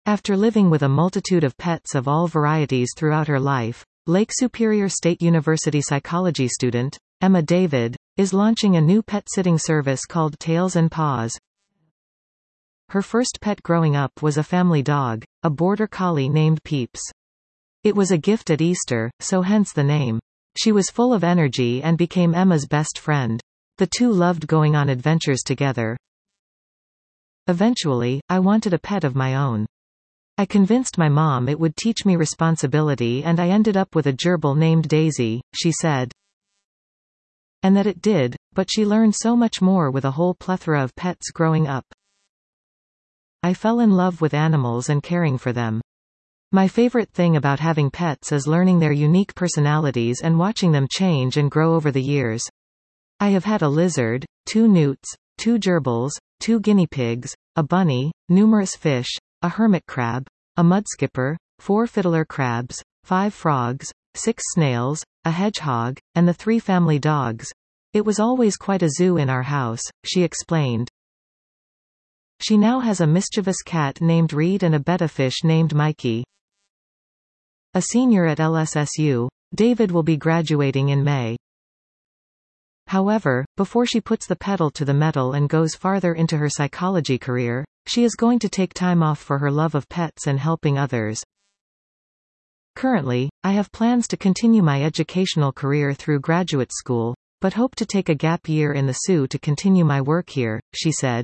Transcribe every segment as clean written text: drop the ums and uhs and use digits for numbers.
After living with a multitude of pets of all varieties throughout her life, Lake Superior State University psychology student, Emma David, is launching a new pet-sitting service called Tails and Paws. Her first pet growing up was a family dog, a border collie named Peeps. It was a gift at Easter, so hence the name. She was full of energy and became Emma's best friend. The two loved going on adventures together. Eventually, I wanted a pet of my own. I convinced my mom it would teach me responsibility, and I ended up with a gerbil named Daisy, she said. And that it did, but she learned so much more with a whole plethora of pets growing up. I fell in love with animals and caring for them. My favorite thing about having pets is learning their unique personalities and watching them change and grow over the years. I have had a lizard, 2 newts, 2 gerbils, 2 guinea pigs, a bunny, numerous fish, a hermit crab, a mudskipper, 4 fiddler crabs, 5 frogs, 6 snails, a hedgehog, and the 3 family dogs. It was always quite a zoo in our house, she explained. She now has a mischievous cat named Reed and a betta fish named Mikey. A senior at LSSU, David will be graduating in May. However, before she puts the pedal to the metal and goes farther into her psychology career, she is going to take time off for her love of pets and helping others. Currently, I have plans to continue my educational career through graduate school, but hope to take a gap year in the SU to continue my work here, she said.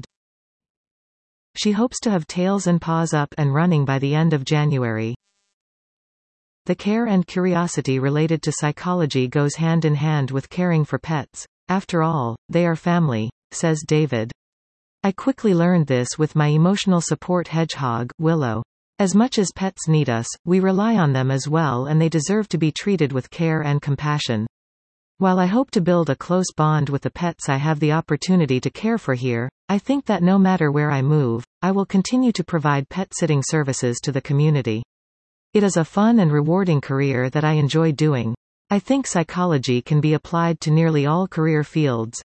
She hopes to have Tails and Paws up and running by the end of January. The care and curiosity related to psychology goes hand in hand with caring for pets. After all, they are family, says David. I quickly learned this with my emotional support hedgehog, Willow. As much as pets need us, we rely on them as well, and they deserve to be treated with care and compassion. While I hope to build a close bond with the pets I have the opportunity to care for here, I think that no matter where I move, I will continue to provide pet-sitting services to the community. It is a fun and rewarding career that I enjoy doing. I think psychology can be applied to nearly all career fields.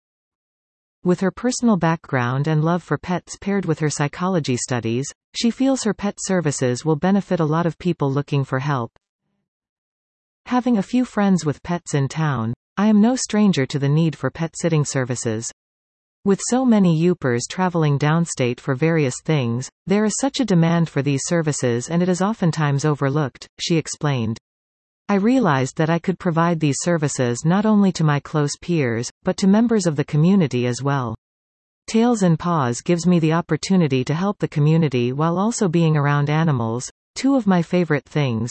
With her personal background and love for pets paired with her psychology studies, she feels her pet services will benefit a lot of people looking for help. Having a few friends with pets in town, I am no stranger to the need for pet-sitting services. With so many Yoopers traveling downstate for various things, there is such a demand for these services, and it is oftentimes overlooked, she explained. I realized that I could provide these services not only to my close peers, but to members of the community as well. Tails and Paws gives me the opportunity to help the community while also being around animals, 2 of my favorite things.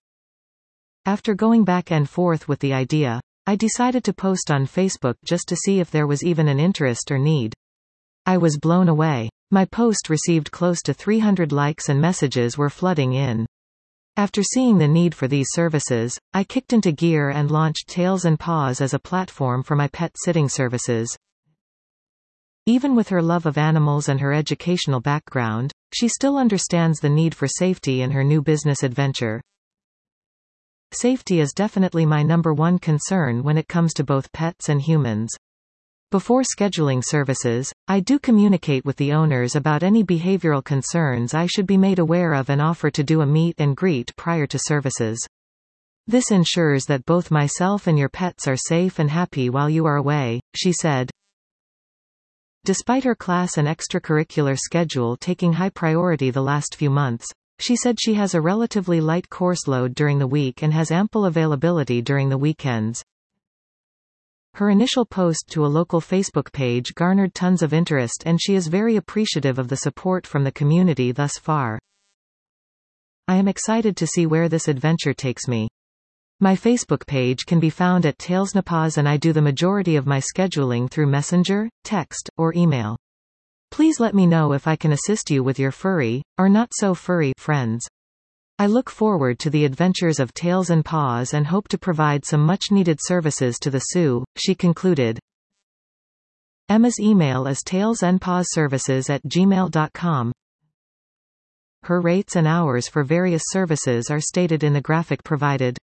After going back and forth with the idea, I decided to post on Facebook just to see if there was even an interest or need. I was blown away. My post received close to 300 likes and messages were flooding in. After seeing the need for these services, I kicked into gear and launched Tails and Paws as a platform for my pet sitting services. Even with her love of animals and her educational background, she still understands the need for safety in her new business adventure. Safety is definitely my number 1 concern when it comes to both pets and humans. Before scheduling services, I do communicate with the owners about any behavioral concerns I should be made aware of and offer to do a meet and greet prior to services. This ensures that both myself and your pets are safe and happy while you are away, she said. Despite her class and extracurricular schedule taking high priority the last few months, she said she has a relatively light course load during the week and has ample availability during the weekends. Her initial post to a local Facebook page garnered tons of interest, and she is very appreciative of the support from the community thus far. I am excited to see where this adventure takes me. My Facebook page can be found at Tailsandpaws, and I do the majority of my scheduling through Messenger, text, or email. Please let me know if I can assist you with your furry, or not so furry, friends. I look forward to the adventures of Tails and Paws and hope to provide some much-needed services to the Sioux, she concluded. Emma's email is tailsandpawsservices@gmail.com. Her rates and hours for various services are stated in the graphic provided.